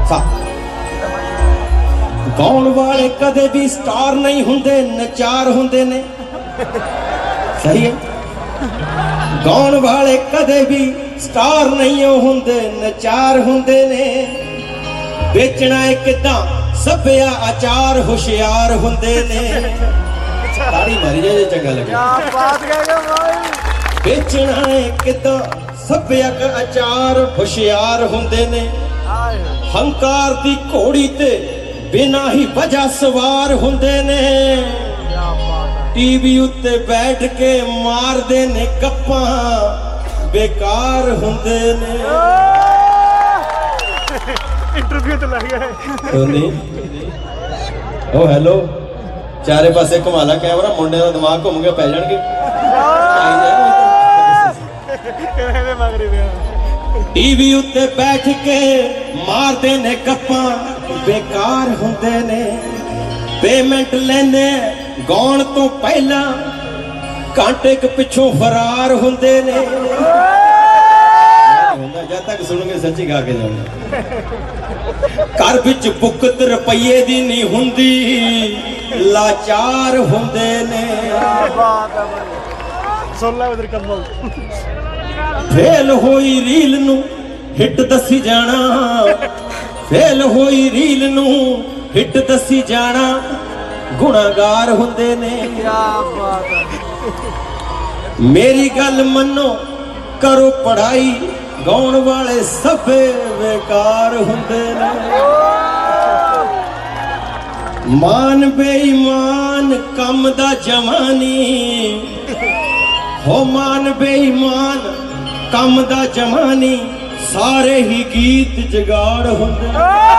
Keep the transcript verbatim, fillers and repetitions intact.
गाउण वाले कदे भी स्टार नहीं हुंदे, नचार हुंदे ने। सही है। गाउण वाले कदे भी स्टार नहीं हुंदे, नचार हुंदे ने। बेचना है किदां सभ्या आचार होशियार हुंदे ने। ताड़ी मारी जाए चंगा लगे। क्या बात कह भाई। बेचना है किदां सभ्या आचार होशियार हुंदे ने। हंकार दी घोड़ी ते बिना ही वजह सवार हुंदे ने। टीवी उत्ते बैठ के मारदे ने गप्पां, बेकार हुंदे ने। इंटरव्यू तो लग गया। ओ हेलो, चारे पासे घुमाला कैमरा, मुंडे दा दिमाग घूम के पै जाणगे। टीवी उत्ते बैठ के मारदे ने गप्पां, बेकार हुंदे ने। पेमेंट लेने गाउण तो पहला घंटे के पिछों फरार हुंदे ने। जद तक सुनोगे सच्ची गा के जाऊंगा। घर विच बुकत रुपये दी नहीं हुंदी, लाचार हुंदे ने। फेल होई रील नू हिट दसी जाना, फेल होई रील नू हिट दसी जाना, गुनागार हुंदे ने। मेरी गल मनो करो पढ़ाई, गाउण वाले सभे बेकार हुंदे ने। मान बेईमान कम दा जवानी, हो मान बेईमान कम दा जवानी, सारे ही गीत जगाड़ हुंदे।